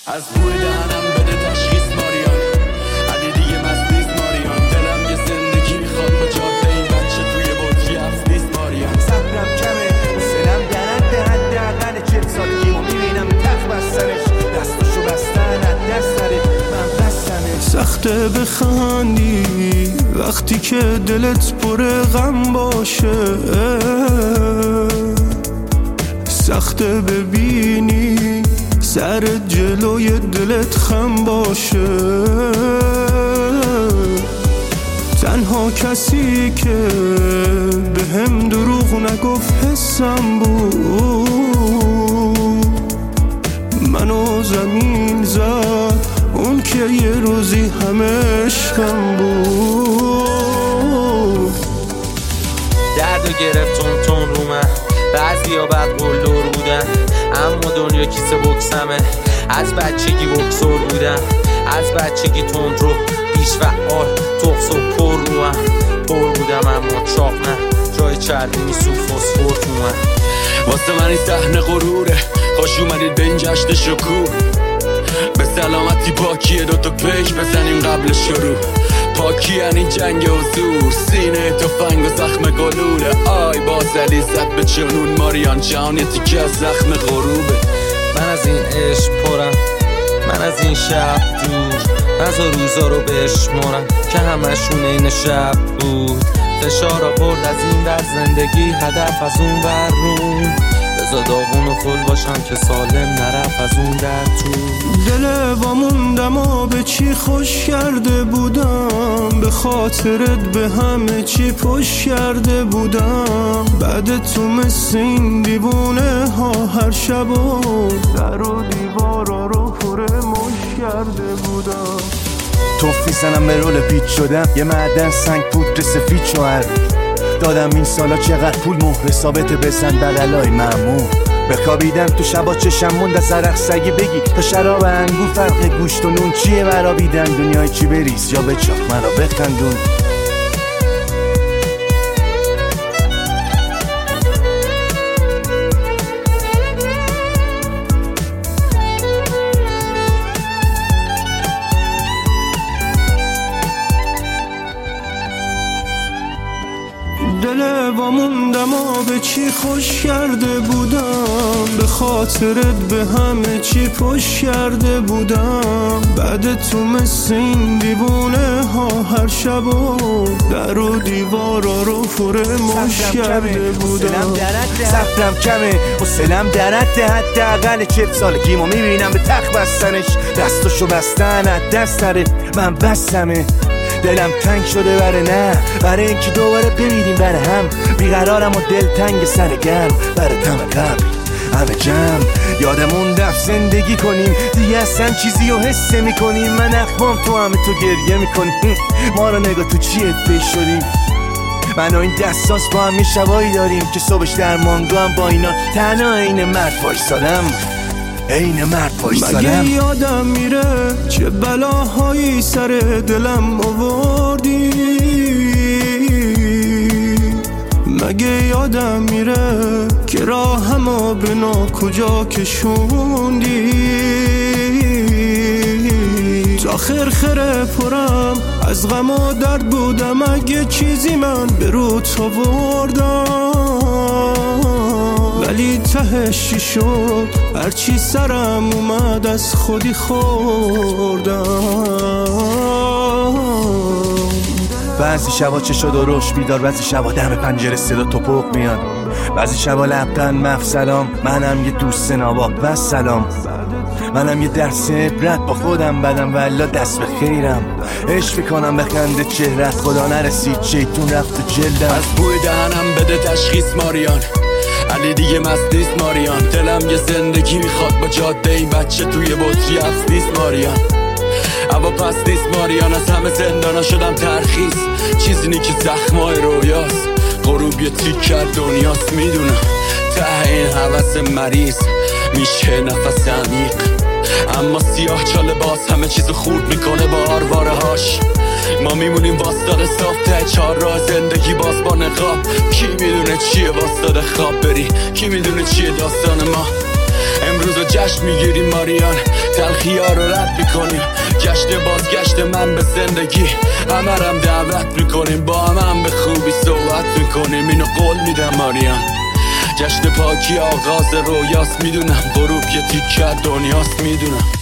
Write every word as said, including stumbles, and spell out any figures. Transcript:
از بوی دهنم بده تشخیص ماریان، علی دیگه مست نیست ماریان. دلم یه زندگی میخواد با جاده این بچه توی بطری هفت نیست ماریان. صبرم کمه حسنم درنده، حداقل چهل سالگی رو میبینم تخ بستنش، دستشو بستن از دست داره من بستنش. سخته بخندی وقتی که دلت پر غم باشه، سخته ببینی سر جلوی دلت خم باشه. تنها کسی که به هم دروغ نگفت حسم بود، منو زمین زد اون که یه روزی همه عشقم بود. دردو گرفت تون تون رو من، بعضی ها بد قلدر بودن، اما دنیا کیسه بکسمه. از بچگی بکسور بودم، از بچگی تند رو بیش فعال تقص و پر رو هم پر بودم، اما چاق نه جای چربی میسو فسفور تو من. واسه من این صحنه غروره، خوش اومدید به این جشن شکوه. به سلامتی پاکیه دوتا پیش بزنیم قبل شروع. پاکی یعنی جنگ حضور، سینه تفنگ و زخم گلوله. آی بازدی زد به جنون ماریان جان، یه تیکه از زخم غروبه. من از این عشق پرم، من از این شب دور، نزا روزا رو بشمارم که همشون این شب بود. فشار آورد از این در زندگی، هدف از اون بر رون. بزا داغون و فل باشم که سالم نرف از اون در تو. دل واموندم و به چی خوش کرده بودم، به خاطرت به همه چی پشت کرده بودم. بعد تو مثل این دیوونه ها هر شب و در و دیوارا رو پره مش کرده بودم. توفی زنم به رول پیچ شدم، یه معدن سنگ پودر سفید شوهر دادم. این سالا چقدر پول مهر ثابت بزن بدلای معمول. بخوابیدم تو شبا چشم موند از عرق سگی بگی تا شراب انگور فرق گوشت و نون چیه برابیدن. دنیای چی بریز یا بچاق مرا بخندون. دل واموندم و به چی خوش کرده بودم، به خاطرت به همه چی پشت کرده بودم. بعد تو مثل این دیوونه ها هر شب و در و دیوارا رو پره مش کرده بودم. صبرم کمه حسنم درنده، حداقل چهل سالگیمو میبینم به تخ بستنش، دستشو بستن از دست داره من بستمه. دلم تنگ شده بره نه برای اینکه دوباره ببینیم بره هم. بیقرارم و دل تنگ سر گرم بره تم قبل همه جمع. یادمون رفت زندگی کنیم دیگه اصلا چیزی رو حس میکنیم. من اخوام تو همه تو گریه میکنیم، ما رو نگاه تو چی ادبه شدیم. من و این دستاس با هم شبایی داریم که صبحش در مانگو هم با اینا تنها این مرد وایسادم، این مرد وایسادم. مگه یادم میره چه بلاهایی سر دلم آوردی؟ مگه یادم میره که راهمو به ناکجا کشوندی؟ تا خرخره پرم از غم و درد بودم، اگه چیزی من به روت آوردم، ولی تهش چی شد هرچی سرم اومد از خودی خوردم. بعضی شبا چه شد و روش بیدار، بعضی شبا دم پنجره صدا توپق میاد، بعضی شبا لبخند مف سلام. منم یه دوست نابا و سلام، منم یه درس عبرت با خودم بدم والا دست به خیرم. عشق میکنم بخنده چهرت، خدا نرسید شیطون رفت تو جلدم. از بوی دهنم بده تشخیص ماریان، علی دیگه مست نیست ماریان. دلم یه زندگی میخواد با جاده این بچه توی بطری هفت نیست ماریان. اما پس نیست ماریان، از همه زندانا شدم ترخیص. چیزی نی که زخمای رویاست، غروب یه تیک کرد دنیاست. میدونم ته این حوث مریض میشه نفس عمیق، اما سیاه چاله باز همه چیزو خورد میکنه با آرواره هاش. ما میمونیم واسطاده صاف ته چهار راه زندگی باز با نقاب. کی میدونه چیه واسطاده خواب بری، کی میدونه چیه داستان ما. امروز رو جشن میگیریم ماریان، تلخی ها رو رد میکنیم، جشن بازگشت من به زندگی همرم دعوت میکنیم، با هم هم به خوبی صحبت میکنیم، اینو قول میدم ماریان. جشن پاکی آغاز رویاست میدونم، غروب یه تیکه دنیاست میدونم.